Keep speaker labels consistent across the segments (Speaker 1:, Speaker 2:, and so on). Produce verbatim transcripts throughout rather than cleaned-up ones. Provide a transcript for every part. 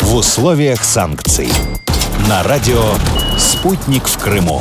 Speaker 1: В условиях санкций. На радио «Спутник в Крыму».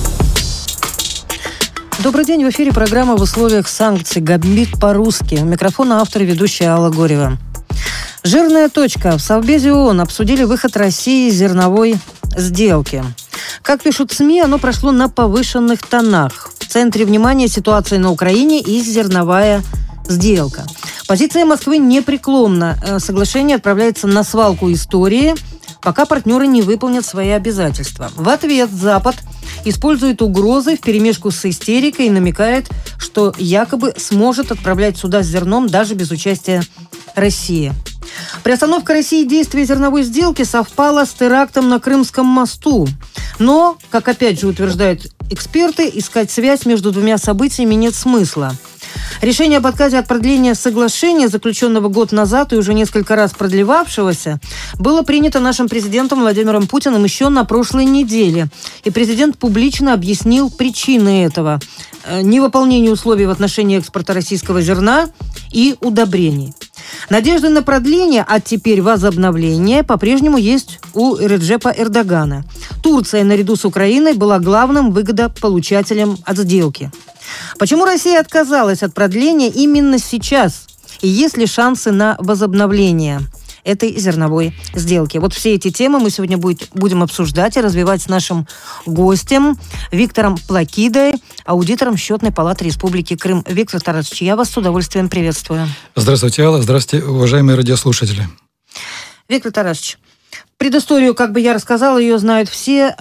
Speaker 2: Добрый день, в эфире программа «В условиях санкций». Гамбит по-русски. У микрофона автор и ведущая Алла Горева. Жирная точка. В Совбезе ООН обсудили выход России из зерновой сделки. Как пишут СМИ, оно прошло на повышенных тонах. В центре внимания ситуация на Украине и зерновая сделка. Позиция Москвы непреклонна. Соглашение отправляется на свалку истории, пока партнеры не выполнят свои обязательства. В ответ Запад использует угрозы вперемешку с истерикой и намекает, что якобы сможет отправлять сюда с зерном даже без участия России. Приостановка России действия зерновой сделки совпала с терактом на Крымском мосту. Но, как опять же утверждают эксперты, искать связь между двумя событиями нет смысла. Решение об отказе от продления соглашения, заключенного год назад и уже несколько раз продлевавшегося, было принято нашим президентом Владимиром Путиным еще на прошлой неделе. И президент публично объяснил причины этого. Невыполнение условий в отношении экспорта российского зерна и удобрений. Надежды на продление, а теперь возобновление, по-прежнему есть у Реджепа Эрдогана. Турция наряду с Украиной была главным выгодополучателем от сделки. Почему Россия отказалась от продления именно сейчас? И есть ли шансы на возобновление этой зерновой сделки? Вот все эти темы мы сегодня будет, будем обсуждать и развивать с нашим гостем Виктором Плакидой, аудитором Счетной палаты Республики Крым. Виктор Тарасович, я вас с удовольствием приветствую.
Speaker 3: Здравствуйте, Алла. Здравствуйте, уважаемые радиослушатели.
Speaker 2: Виктор Тарасович, предысторию, как бы я рассказала, ее знают все,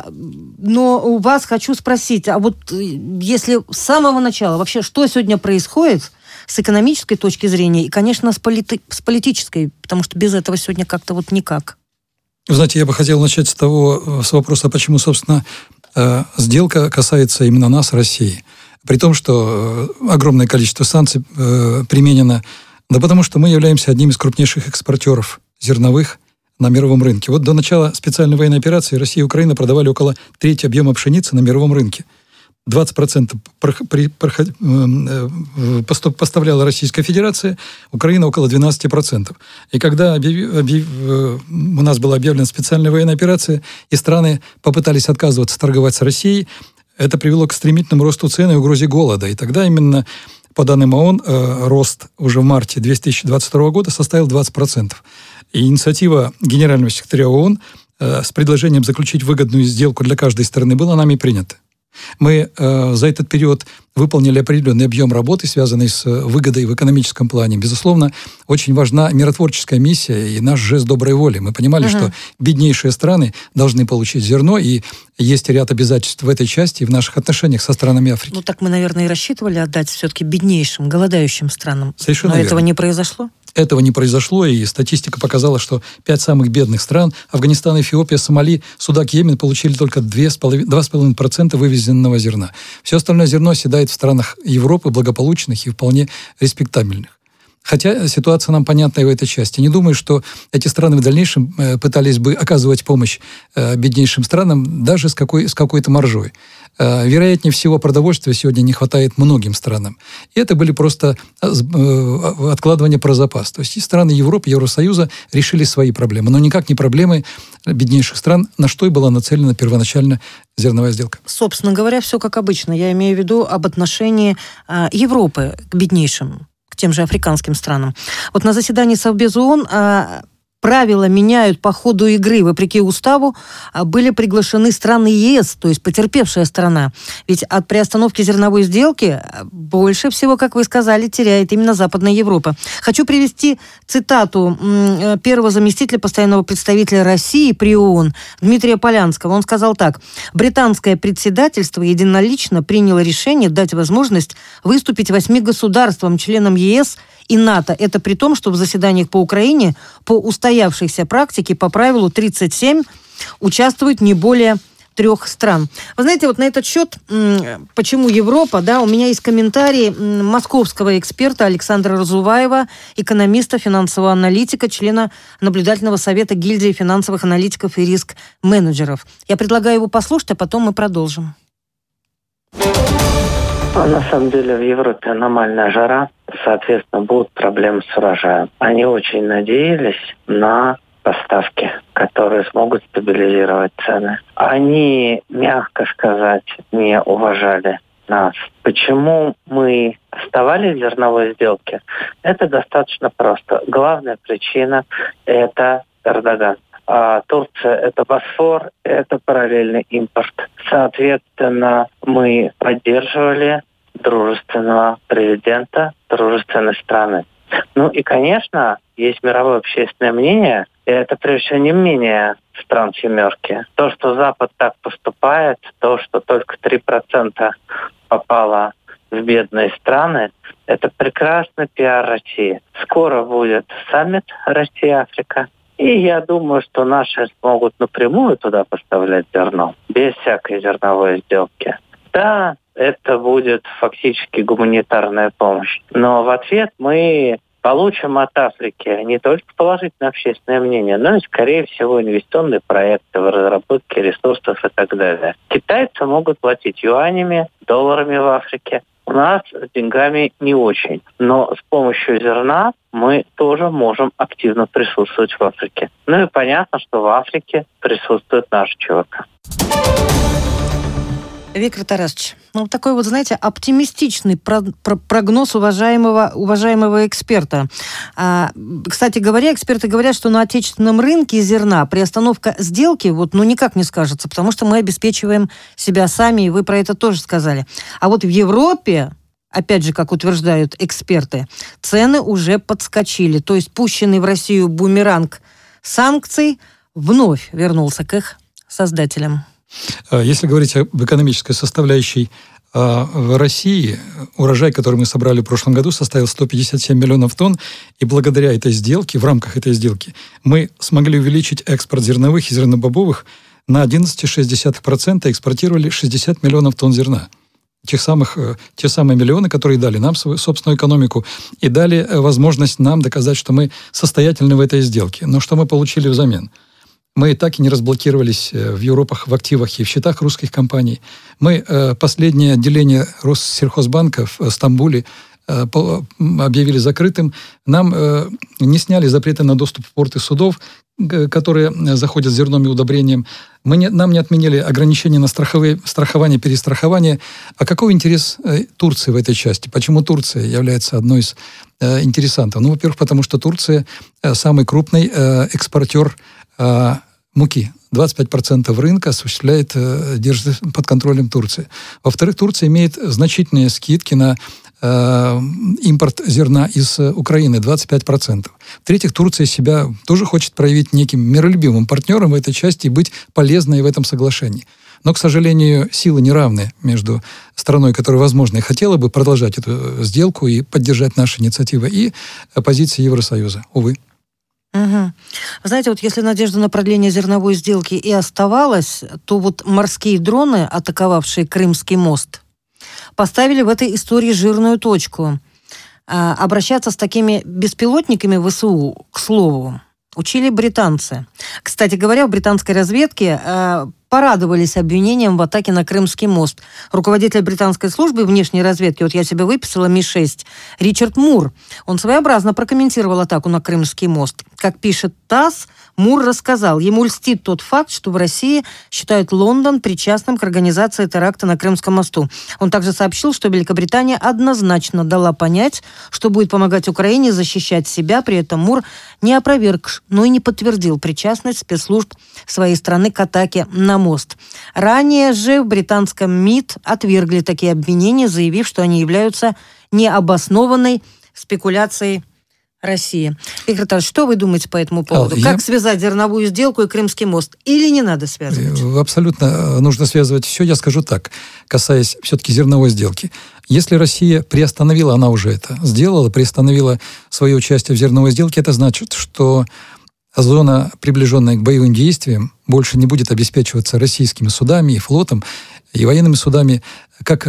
Speaker 2: но у вас хочу спросить, а вот если с самого начала вообще, что сегодня происходит с экономической точки зрения и, конечно, с, полити- с политической, потому что без этого сегодня как-то вот никак?
Speaker 3: Вы знаете, я бы хотел начать с того, с вопроса, почему, собственно, сделка касается именно нас, России. При том, что огромное количество санкций применено, да потому что мы являемся одним из крупнейших экспортеров зерновых на мировом рынке. Вот до начала специальной военной операции Россия и Украина продавали около трети объема пшеницы на мировом рынке. двадцать процентов поставляла Российская Федерация, Украина около двенадцать процентов. И когда объяв... Объяв... у нас была объявлена специальная военная операция, и страны попытались отказываться торговать с Россией, это привело к стремительному росту цен и угрозе голода. И тогда именно, по данным ООН, рост уже в марте две тысячи двадцать второго года составил двадцать процентов. И инициатива генерального секретаря ООН э, с предложением заключить выгодную сделку для каждой стороны была нами принята. Мы э, за этот период выполнили определенный объем работы, связанный с выгодой в экономическом плане. Безусловно, очень важна миротворческая миссия и наш жест доброй воли. Мы понимали, uh-huh. что беднейшие страны должны получить зерно, и есть ряд обязательств в этой части и в наших отношениях со странами Африки.
Speaker 2: Ну так мы, наверное, и рассчитывали отдать все-таки беднейшим, голодающим странам.
Speaker 3: Совершенно
Speaker 2: Но
Speaker 3: верно.
Speaker 2: Этого не произошло?
Speaker 3: Этого не произошло, и статистика показала, что пять самых бедных стран – Афганистан, Эфиопия, Сомали, Судак, Йемен – получили только два целых пять десятых процента вывезенного зерна. Все остальное зерно оседает в странах Европы, благополучных и вполне респектабельных. Хотя ситуация нам понятна и в этой части. Не думаю, что эти страны в дальнейшем пытались бы оказывать помощь беднейшим странам даже с, какой, с какой-то маржой. Вероятнее всего, продовольствия сегодня не хватает многим странам. И это были просто откладывания про запас. То есть и страны Европы, Евросоюза решили свои проблемы, но никак не проблемы беднейших стран, на что и была нацелена первоначально зерновая сделка.
Speaker 2: Собственно говоря, все как обычно. Я имею в виду об отношении Европы к беднейшим, к тем же африканским странам. Вот на заседании Совбеза ООН правила меняют по ходу игры. Вопреки уставу были приглашены страны ЕС, то есть потерпевшая страна. Ведь от приостановки зерновой сделки больше всего, как вы сказали, теряет именно Западная Европа. Хочу привести цитату первого заместителя постоянного представителя России при ООН Дмитрия Полянского. Он сказал так: «Британское председательство единолично приняло решение дать возможность выступить восьми государствам, членам ЕС и НАТО. Это при том, что в заседаниях по Украине по устоявшейся практике по правилу тридцать семь участвует не более трех стран». Вы знаете, вот на этот счет, почему Европа, да, у меня есть комментарий московского эксперта Александра Разуваева, экономиста, финансового аналитика, члена наблюдательного совета гильдии финансовых аналитиков и риск-менеджеров. Я предлагаю его послушать, а потом мы продолжим.
Speaker 4: На самом деле в Европе аномальная жара, соответственно, будут проблемы с урожаем. Они очень надеялись на поставки, которые смогут стабилизировать цены. Они, мягко сказать, не уважали нас. Почему мы оставались в зерновой сделке? Это достаточно просто. Главная причина – это Эрдоган. А Турция – это Босфор, это параллельный импорт. Соответственно, мы поддерживали дружественного президента дружественной страны. Ну и, конечно, есть мировое общественное мнение, и это, прежде всего, не мнение стран «семерки». То, что Запад так поступает, то, что только три процента попало в бедные страны, это прекрасный пиар России. Скоро будет саммит Россия-Африка. И я думаю, что наши смогут напрямую туда поставлять зерно, без всякой зерновой сделки. Да, это будет фактически гуманитарная помощь. Но в ответ мы получим от Африки не только положительное общественное мнение, но и, скорее всего, инвестиционные проекты в разработке ресурсов и так далее. Китайцы могут платить юанями, долларами в Африке. У нас с деньгами не очень. Но с помощью зерна мы тоже можем активно присутствовать в Африке. Ну и понятно, что в Африке присутствует наш ЧВК.
Speaker 2: Виктор Тарасович, ну такой вот, знаете, оптимистичный про- про- прогноз уважаемого, уважаемого эксперта. А, кстати говоря, эксперты говорят, что на отечественном рынке зерна приостановка сделки вот, ну, никак не скажется, потому что мы обеспечиваем себя сами, и вы про это тоже сказали. А вот в Европе, опять же, как утверждают эксперты, цены уже подскочили. То есть пущенный в Россию бумеранг санкций вновь вернулся к их создателям.
Speaker 3: Если говорить об экономической составляющей, в России урожай, который мы собрали в прошлом году, составил сто пятьдесят семь миллионов тонн, и благодаря этой сделке, в рамках этой сделки, мы смогли увеличить экспорт зерновых и зернобобовых на одиннадцать целых шесть десятых процента, экспортировали шестьдесят миллионов тонн зерна. Тех самых, те самые миллионы, которые дали нам свою собственную экономику и дали возможность нам доказать, что мы состоятельны в этой сделке. Но что мы получили взамен? Мы так и не разблокировались в Европах в активах и в счетах русских компаний. Мы э, последнее отделение Россельхозбанка в Стамбуле э, по, объявили закрытым. Нам э, не сняли запреты на доступ в порты судов, э, которые заходят с зерном и удобрением. Мы не, нам не отменили ограничения на страховые, страхование, перестрахование. А какой интерес э, Турции в этой части? Почему Турция является одной из э, интересантов? Ну, во-первых, потому что Турция э, самый крупный э, экспортер муки. двадцать пять процентов рынка осуществляет, держит под контролем Турции. Во-вторых, Турция имеет значительные скидки на э, импорт зерна из Украины, двадцать пять процентов. В-третьих, Турция себя тоже хочет проявить неким миролюбивым партнером в этой части и быть полезной в этом соглашении. Но, к сожалению, силы неравны между страной, которая, возможно, и хотела бы продолжать эту сделку и поддержать наши инициативы, и позицией Евросоюза. Увы.
Speaker 2: Угу. Вы знаете, вот если надежда на продление зерновой сделки и оставалась, то вот морские дроны, атаковавшие Крымский мост, поставили в этой истории жирную точку. А, обращаться с такими беспилотниками ВСУ, к слову, учили британцы. Кстати говоря, в британской разведке а, порадовались обвинением в атаке на Крымский мост. Руководитель британской службы внешней разведки, вот я себе выписала, Ми шесть, Ричард Мур, он своеобразно прокомментировал атаку на Крымский мост. Как пишет ТАСС, Мур рассказал, ему льстит тот факт, что в России считают Лондон причастным к организации теракта на Крымском мосту. Он также сообщил, что Великобритания однозначно дала понять, что будет помогать Украине защищать себя. При этом Мур не опроверг, но и не подтвердил причастность спецслужб своей страны к атаке на мост. Ранее же в британском МИД отвергли такие обвинения, заявив, что они являются необоснованной спекуляцией России. Виктор Тарасович, что вы думаете по этому поводу?
Speaker 3: Я...
Speaker 2: Как связать зерновую сделку и Крымский мост? Или не надо связывать?
Speaker 3: Абсолютно нужно связывать все. Я скажу так, касаясь все-таки зерновой сделки. Если Россия приостановила, она уже это сделала, приостановила свое участие в зерновой сделке, это значит, что зона, приближенная к боевым действиям, больше не будет обеспечиваться российскими судами и флотом, и военными судами, как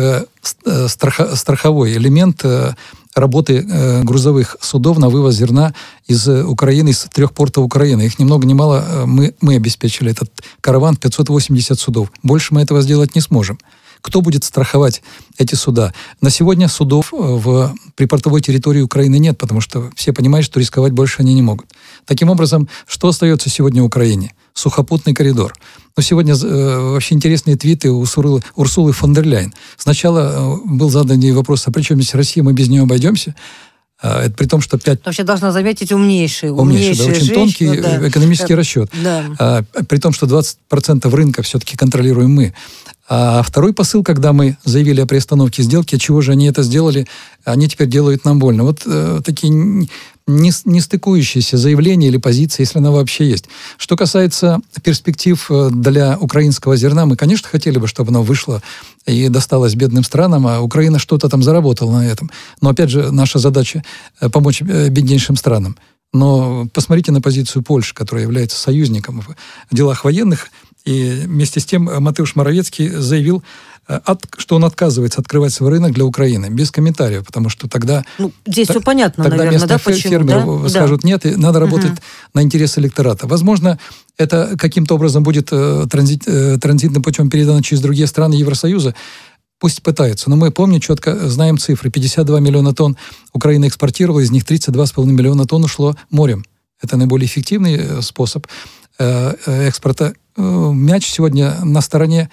Speaker 3: страха, страховой элемент работы грузовых судов на вывоз зерна из Украины, из трех портов Украины. Их ни много ни мало мы, мы обеспечили этот караван, пятьсот восемьдесят судов. Больше мы этого сделать не сможем. Кто будет страховать эти суда? На сегодня судов в припортовой территории Украины нет, потому что все понимают, что рисковать больше они не могут. Таким образом, что остается сегодня Украине? Сухопутный коридор. Но сегодня э, вообще интересные твиты у Урсулы, Урсулы фон дер Ляйен. Сначала э, был задан ей вопрос, а при чем здесь Россия, мы без нее обойдемся? А, это при том, что пять...
Speaker 2: Вообще должна заметить умнейший.
Speaker 3: Умнейший, да, очень тонкий да. экономический расчет.
Speaker 2: Да.
Speaker 3: А, при том, что двадцать процентов рынка все-таки контролируем мы. А второй посыл, когда мы заявили о приостановке сделки, чего же они это сделали, они теперь делают нам больно. Вот э, такие не, не стыкующиеся заявления или позиции, если она вообще есть. Что касается перспектив для украинского зерна, мы, конечно, хотели бы, чтобы оно вышло и досталось бедным странам, а Украина что-то там заработала на этом. Но, опять же, наша задача помочь беднейшим странам. Но посмотрите на позицию Польши, которая является союзником в делах военных. И вместе с тем Матеуш Моровецкий заявил, что он отказывается открывать свой рынок для Украины. Без комментариев, потому что тогда...
Speaker 2: Ну, здесь все понятно,
Speaker 3: тогда
Speaker 2: наверное, да, почему?
Speaker 3: Фермеры да? скажут да. нет, и надо работать угу. на интерес электората. Возможно, это каким-то образом будет транзит, транзитным путем передано через другие страны Евросоюза. Пусть пытаются. Но мы помним, четко знаем цифры. пятьдесят два миллиона тонн Украина экспортировала, из них тридцать два с половиной миллиона тонн ушло морем. Это наиболее эффективный способ экспорта. Мяч сегодня на стороне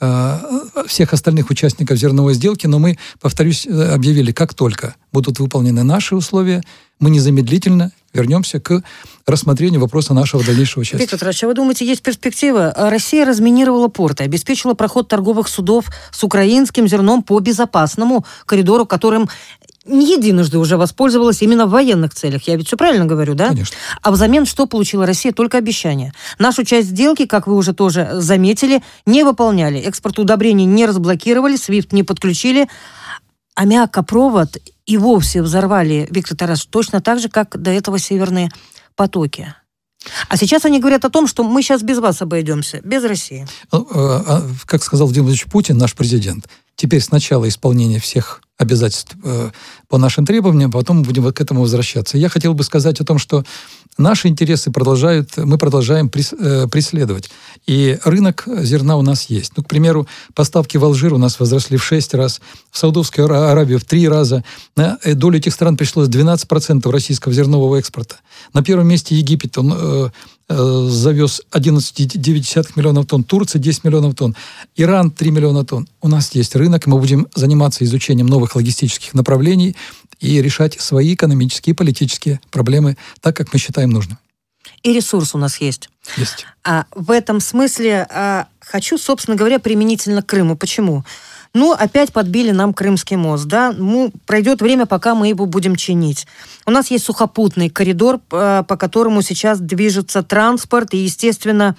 Speaker 3: всех остальных участников зерновой сделки, но мы, повторюсь, объявили, как только будут выполнены наши условия, мы незамедлительно вернемся к рассмотрению вопроса нашего дальнейшего участия.
Speaker 2: Виктор Тарасович, а вы думаете, есть перспектива? Россия разминировала порты, обеспечила проход торговых судов с украинским зерном по безопасному коридору, которым не единожды уже воспользовалась именно в военных целях. Я ведь все правильно говорю, да?
Speaker 3: Конечно.
Speaker 2: А взамен что получила Россия? Только обещания. Нашу часть сделки, как вы уже тоже заметили, не выполняли. Экспорт удобрений не разблокировали, свифт не подключили, а мягкопровод и вовсе взорвали, Виктор Тарасович, точно так же, как до этого северные потоки. А сейчас они говорят о том, что мы сейчас без вас обойдемся, без России.
Speaker 3: Как сказал Владимир Владимирович Путин, наш президент, теперь сначала исполнение всех обязательств э, по нашим требованиям, потом будем к этому возвращаться. Я хотел бы сказать о том, что наши интересы продолжают, мы продолжаем прес, э, преследовать. И рынок зерна у нас есть. Ну, к примеру, поставки в Алжир у нас возросли в шесть раз, в Саудовскую Аравию в три раза. На долю этих стран пришлось двенадцать процентов российского зернового экспорта. На первом месте Египет, он э, э, завез одиннадцать целых девять десятых миллионов тонн, Турция десять миллионов тонн, Иран три миллиона тонн. У нас есть рынок, и мы будем заниматься изучением новых логистических направлений и решать свои экономические и политические проблемы так, как мы считаем нужным.
Speaker 2: И ресурс у нас есть.
Speaker 3: Есть.
Speaker 2: А в этом смысле а, хочу, собственно говоря, применительно к Крыму. Почему? Ну, опять подбили нам Крымский мост, да? Ну, пройдет время, пока мы его будем чинить. У нас есть сухопутный коридор, по которому сейчас движется транспорт, и, естественно,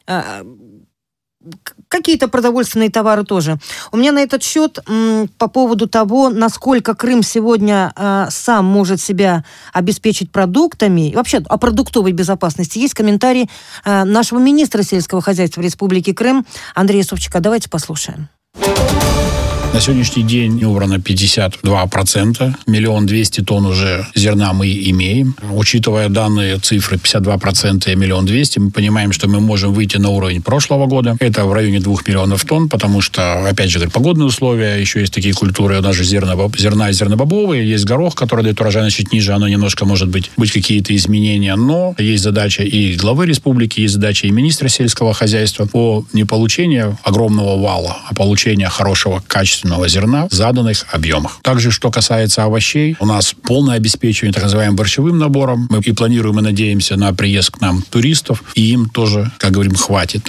Speaker 2: какие-то продовольственные товары тоже. У меня на этот счет м, по поводу того, насколько Крым сегодня э, сам может себя обеспечить продуктами, и вообще о продуктовой безопасности, есть комментарий э, нашего министра сельского хозяйства Республики Крым Андрея Савчука. Давайте послушаем.
Speaker 5: На сегодняшний день убрано пятьдесят два процента. Миллион двести тонн уже зерна мы имеем. Учитывая данные цифры пятьдесят два процента и миллион двести, мы понимаем, что мы можем выйти на уровень прошлого года. Это в районе двух миллионов тонн, потому что, опять же, погодные условия, еще есть такие культуры, даже зерна, зерна и зернобобовые, есть горох, который дает урожайность чуть ниже, оно немножко может быть, быть какие-то изменения, но есть задача и главы республики, есть задача и министра сельского хозяйства по не получению огромного вала, а получению хорошего качества зерна в заданных объемах. Также, что касается овощей, у нас полное обеспечивание так называемым борщевым набором. Мы и планируем, и надеемся на приезд к нам туристов, и им тоже, как говорим, хватит.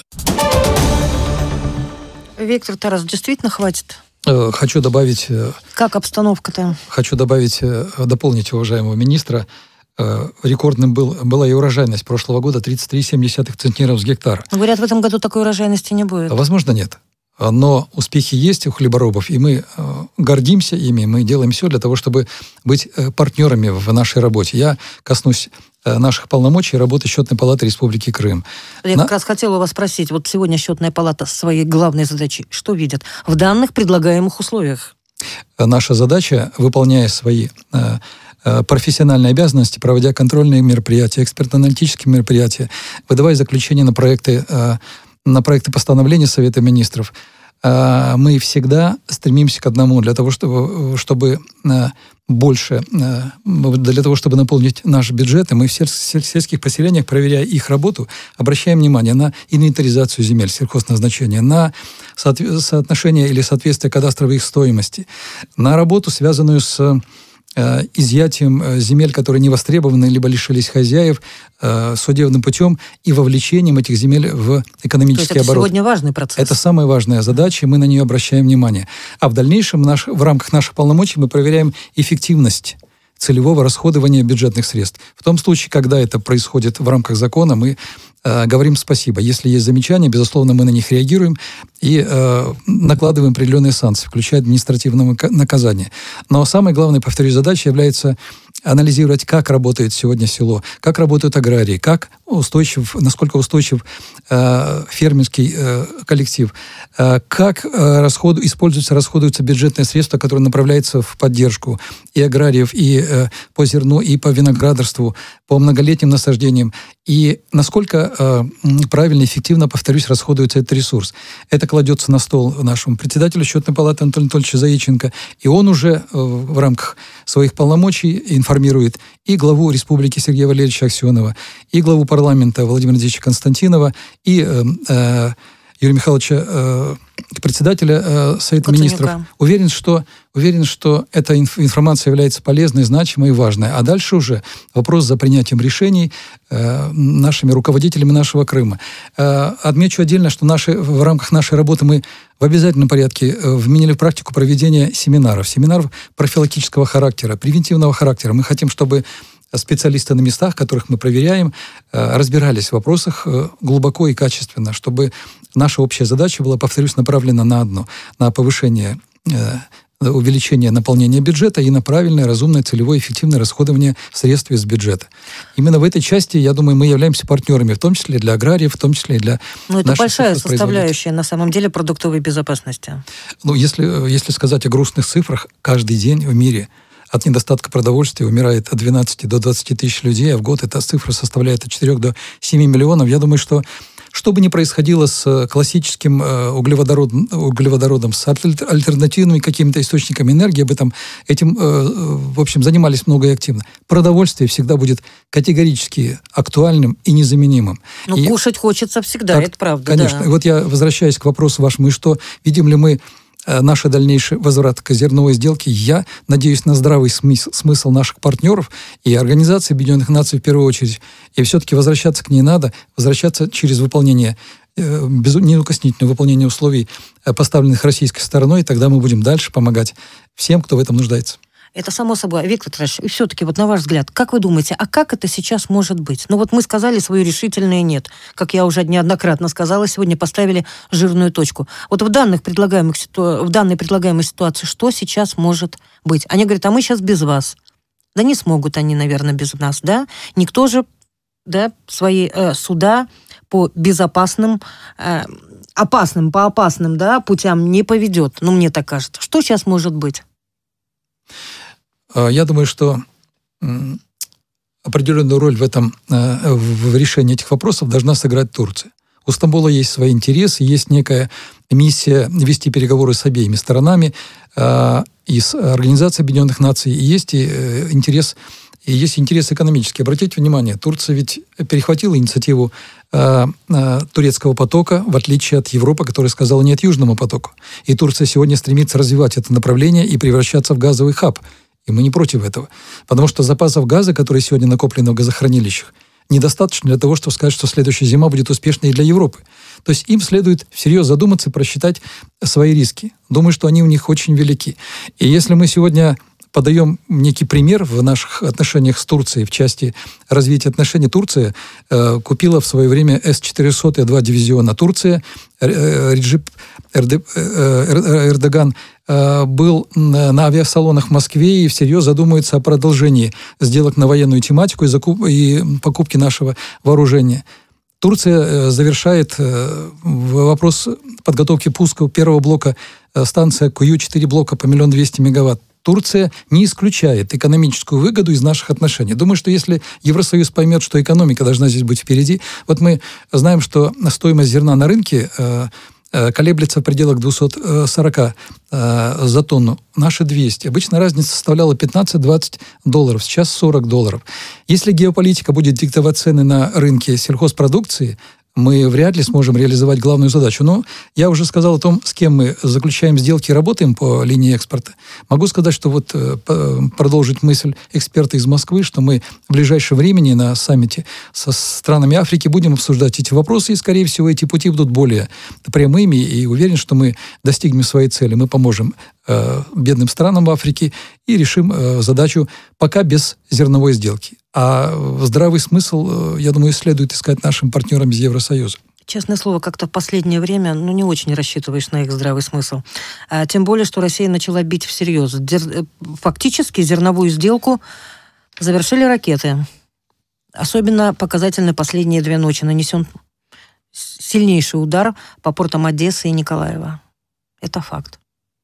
Speaker 2: Виктор Тарасович, действительно хватит?
Speaker 3: Хочу добавить...
Speaker 2: Как обстановка-то?
Speaker 3: Хочу добавить, дополнить уважаемого министра. Рекордным был, была и урожайность прошлого года тридцать три целых семь десятых центнеров с гектара.
Speaker 2: Говорят, в этом году такой урожайности не будет.
Speaker 3: Возможно, нет. Но успехи есть у хлеборобов, и мы э, гордимся ими, мы делаем все для того, чтобы быть э, партнерами в нашей работе. Я коснусь э, наших полномочий работы Счетной палаты Республики Крым.
Speaker 2: Я
Speaker 3: На...
Speaker 2: как раз хотела у вас спросить, вот сегодня Счетная палата своей главной задачей что видит в данных предлагаемых условиях?
Speaker 3: Наша задача, выполняя свои э, э, профессиональные обязанности, проводя контрольные мероприятия, экспертно-аналитические мероприятия, выдавая заключения на проекты э, на проекты постановления Совета министров, мы всегда стремимся к одному, для того, чтобы, чтобы больше, для того, чтобы наполнить наш бюджет, и мы в сельских поселениях, проверяя их работу, обращаем внимание на инвентаризацию земель сельхозназначения, на соотношение или соответствие кадастровой их стоимости, на работу, связанную с изъятием земель, которые не востребованы, либо лишились хозяев, судебным путем и вовлечением этих земель в экономический
Speaker 2: То есть это
Speaker 3: оборот.
Speaker 2: сегодня важный процесс.
Speaker 3: Это самая важная задача, и мы на нее обращаем внимание. А в дальнейшем наш, в рамках наших полномочий мы проверяем эффективность целевого расходования бюджетных средств. В том случае, когда это происходит в рамках закона, мы э, говорим спасибо. Если есть замечания, безусловно, мы на них реагируем и э, накладываем определенные санкции, включая административное наказание. Но самой главной, повторюсь, задачей является анализировать, как работает сегодня село, как работают аграрии, как устойчив, насколько устойчив э, фермерский э, коллектив, э, как э, расход, используются, расходуются бюджетные средства, которые направляются в поддержку и аграриев, и э, по зерну, и по виноградарству, по многолетним насаждениям, и насколько э, правильно и эффективно, повторюсь, расходуется этот ресурс. Это кладется на стол нашему председателю Счетной палаты Анатолию Анатольевичу Заиченко, и он уже э, в рамках своих полномочий информирует и главу Республики Сергея Валерьевича Аксенова, и главу парламента Владимира Владимировича Константинова, и э, э, Юрия Михайловича, э, председателя э, Совета министров. Уверен, что, уверен, что эта инф- информация является полезной, значимой и важной. А дальше уже вопрос за принятием решений э, нашими руководителями нашего Крыма. Э, отмечу отдельно, что наши, в рамках нашей работы мы в обязательном порядке э, вменили в практику проведения семинаров. Семинаров профилактического характера, превентивного характера. Мы хотим, чтобы специалисты на местах, которых мы проверяем, разбирались в вопросах глубоко и качественно, чтобы наша общая задача была, повторюсь, направлена на одно, на повышение, увеличение наполнения бюджета и на правильное, разумное, целевое, эффективное расходование средств из бюджета. Именно в этой части, я думаю, мы являемся партнерами, в том числе для аграриев, в том числе и для
Speaker 2: Ну, это
Speaker 3: наших
Speaker 2: большая составляющая, на самом деле, продуктовой безопасности.
Speaker 3: Ну, если, если сказать о грустных цифрах, каждый день в мире от недостатка продовольствия умирает от двенадцати до двадцати тысяч людей, а в год эта цифра составляет от четырёх до семи миллионов. Я думаю, что что бы ни происходило с классическим углеводородом, углеводородом с альтернативными какими-то источниками энергии, об этом этим, в общем, занимались много и активно. Продовольствие всегда будет категорически актуальным и незаменимым.
Speaker 2: Ну,
Speaker 3: и
Speaker 2: кушать хочется всегда,
Speaker 3: так,
Speaker 2: это правда.
Speaker 3: Конечно.
Speaker 2: Да.
Speaker 3: И вот я возвращаюсь к вопросу вашему, и что видим ли мы наш дальнейший возврат к зерновой сделке, я надеюсь на здравый смысл, смысл наших партнеров и Организации Объединенных Наций в первую очередь. И все-таки возвращаться к ней надо, возвращаться через выполнение, без, неукоснительное выполнение условий, поставленных российской стороной, и тогда мы будем дальше помогать всем, кто в этом нуждается.
Speaker 2: Это само собой. Виктор Петрович, и все-таки, вот на ваш взгляд, как вы думаете, а как это сейчас может быть? Ну вот мы сказали свое решительное «нет». Как я уже неоднократно сказала, сегодня поставили жирную точку. Вот в, данных предлагаемых ситу... в данной предлагаемой ситуации что сейчас может быть? Они говорят, а мы сейчас без вас. Да не смогут они, наверное, без нас, да? Никто же, да, свои э, суда по безопасным, э, опасным, по опасным, да, путям не поведет. Ну, мне так кажется. Что сейчас может быть?
Speaker 3: Я думаю, что определенную роль в этом, в решении этих вопросов должна сыграть Турция. У Стамбула есть свои интересы, есть некая миссия вести переговоры с обеими сторонами, и с Организацией Объединенных Наций, и есть и интерес, и есть интерес экономический. Обратите внимание, Турция ведь перехватила инициативу турецкого потока, в отличие от Европы, которая сказала нет Южному потоку. И Турция сегодня стремится развивать это направление и превращаться в газовый хаб. И мы не против этого. Потому что запасов газа, которые сегодня накоплены в газохранилищах, недостаточно для того, чтобы сказать, что следующая зима будет успешной и для Европы. То есть им следует всерьез задуматься и просчитать свои риски. Думаю, что они у них очень велики. И если мы сегодня подаем некий пример в наших отношениях с Турцией в части развития отношений, Турция э, купила в свое время эс четыреста два дивизиона. Турция, э, Реджеп Эрде, э, Эрдоган э, был на авиасалонах в Москве и всерьез задумывается о продолжении сделок на военную тематику и, закуп, и покупки нашего вооружения. Турция э, завершает э, вопрос подготовки пуска первого блока э, станция Кую, четыре блока по миллион двести мегаватт. Турция не исключает экономическую выгоду из наших отношений. Думаю, что если Евросоюз поймет, что экономика должна здесь быть впереди, вот мы знаем, что стоимость зерна на рынке э, колеблется в пределах двести сорок за тонну. Наши двести. Обычно разница составляла пятнадцать-двадцать долларов, сейчас сорок долларов. Если геополитика будет диктовать цены на рынке сельхозпродукции, мы вряд ли сможем реализовать главную задачу. Но я уже сказал о том, с кем мы заключаем сделки и работаем по линии экспорта. Могу сказать, что вот продолжить мысль эксперта из Москвы, что мы в ближайшее время на саммите со странами Африки будем обсуждать эти вопросы, и, скорее всего, эти пути будут более прямыми, и уверен, что мы достигнем своей цели. Мы поможем э, бедным странам в Африке и решим э, задачу пока без зерновой сделки. А здравый смысл, я думаю, следует искать нашим партнерам из Евросоюза.
Speaker 2: Честное слово, как-то в последнее время ну, не очень рассчитываешь на их здравый смысл. А, тем более, что Россия начала бить всерьез. Дер... Фактически зерновую сделку завершили ракеты. Особенно показательны последние две ночи. Нанесен сильнейший удар по портам Одессы и Николаева. Это факт.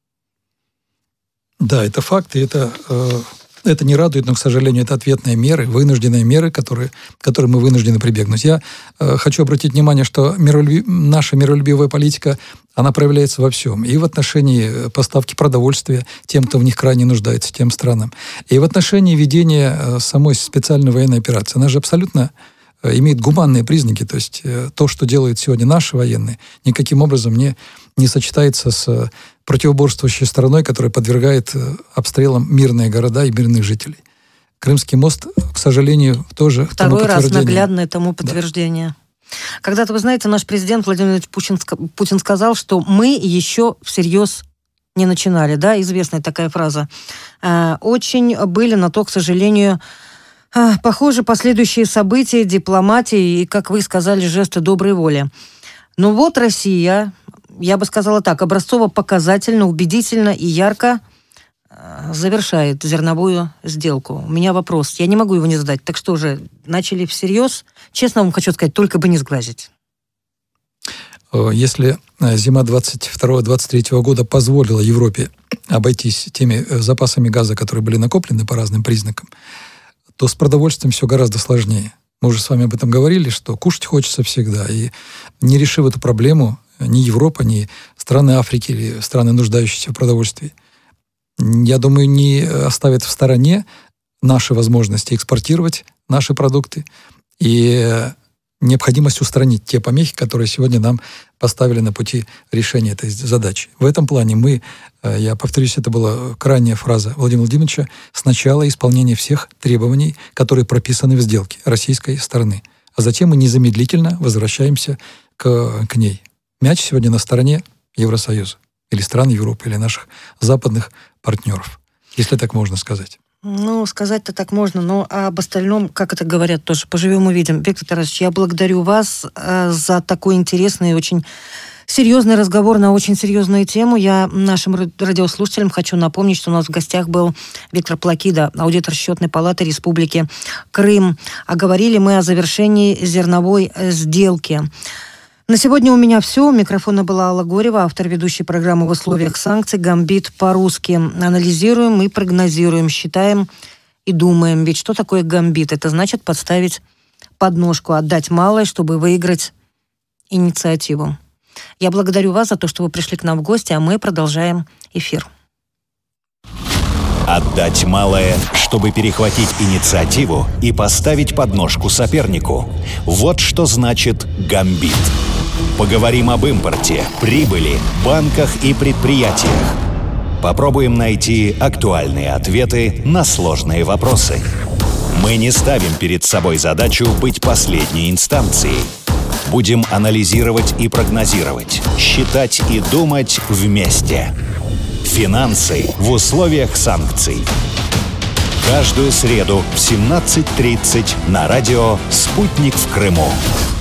Speaker 3: Да, это факт, и это... Э... Это не радует, но, к сожалению, это ответные меры, вынужденные меры, которые, к которым мы вынуждены прибегнуть. Я э, хочу обратить внимание, что миролюби... наша миролюбивая политика, она проявляется во всем. И в отношении поставки продовольствия тем, кто в них крайне нуждается, тем странам. И в отношении ведения э, самой специальной военной операции. Она же абсолютно э, имеет гуманные признаки. То есть э, то, что делают сегодня наши военные, никаким образом не, не сочетается с противоборствующей стороной, которая подвергает обстрелам мирные города и мирных жителей. Крымский мост, к сожалению, тоже
Speaker 2: второй раз наглядное тому подтверждение. Да. Когда-то, вы знаете, наш президент Владимир Путин, Путин сказал, что мы еще всерьез не начинали. Да, известная такая фраза. Очень были на то, к сожалению, похожи последующие события, дипломатии и, как вы сказали, жесты доброй воли. Но вот Россия... Я бы сказала так, образцово-показательно, убедительно и ярко завершает зерновую сделку. У меня вопрос, я не могу его не задать. Так что же, начали всерьез? Честно вам хочу сказать, только бы не сглазить.
Speaker 3: Если зима двадцать второго - двадцать третьего года позволила Европе обойтись теми запасами газа, которые были накоплены по разным признакам, то с продовольствием все гораздо сложнее. Мы уже с вами об этом говорили, что кушать хочется всегда. И не решив эту проблему, ни Европа, ни страны Африки или страны, нуждающиеся в продовольствии, я думаю, не оставят в стороне наши возможности экспортировать наши продукты и необходимость устранить те помехи, которые сегодня нам поставили на пути решения этой задачи. В этом плане мы, я повторюсь, это была крайняя фраза Владимира Владимировича, сначала исполнение всех требований, которые прописаны в сделке российской стороны, а затем мы незамедлительно возвращаемся к, к ней. Мяч сегодня на стороне Евросоюза или стран Европы, или наших западных партнеров, если так можно сказать.
Speaker 2: Ну, сказать-то так можно, но об остальном, как это говорят, тоже поживем увидим. Виктор Тарасович, я благодарю вас э, за такой интересный и очень серьезный разговор на очень серьезную тему. Я нашим радиослушателям хочу напомнить, что у нас в гостях был Виктор Плакида, аудитор Счетной палаты Республики Крым. А говорили мы о завершении зерновой сделки. На сегодня у меня все. У микрофона была Алла Горева, автор ведущей программы «В условиях санкций». Гамбит по-русски. Анализируем и прогнозируем, считаем и думаем. Ведь что такое гамбит? Это значит подставить подножку, отдать малое, чтобы выиграть инициативу. Я благодарю вас за то, что вы пришли к нам в гости, а мы продолжаем эфир.
Speaker 1: Отдать малое, чтобы перехватить инициативу и поставить подножку сопернику. Вот что значит гамбит. Поговорим об импорте, прибыли, банках и предприятиях. Попробуем найти актуальные ответы на сложные вопросы. Мы не ставим перед собой задачу быть последней инстанцией. Будем анализировать и прогнозировать, считать и думать вместе. Финансы в условиях санкций. Каждую среду в семнадцать тридцать на радио «Спутник в Крыму».